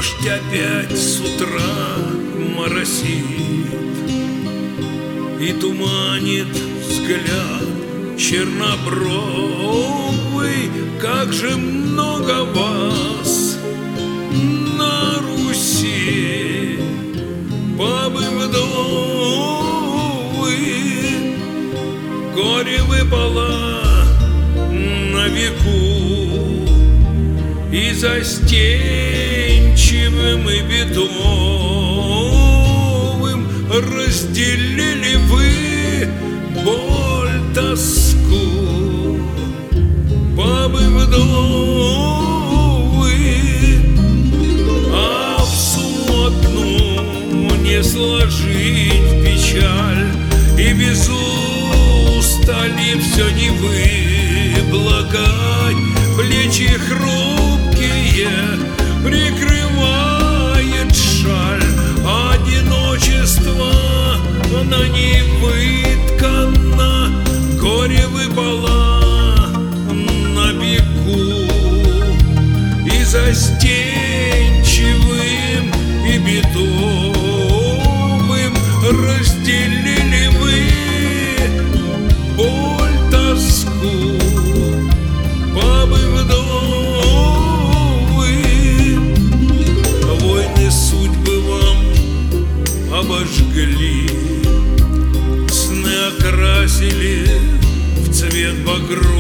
Дождь опять с утра моросит и туманит взгляд чернобровый. Как же много вас на Руси, бабы вдовы, горе выпало на веку, и застенчивым и бедовым разделили вы боль, тоску, бабы вдовы. А в сумму одну не сложить печаль, и без устали все не выблагать. Плечи хрупкие прикрывает шаль, одиночество на ней выткано, горе выпало на беку, и застенчивым и бедовым разделили вы боль, тоску, бабы вдовы. Войны судьбы вам обожгли, сны окрасили в цвет багров.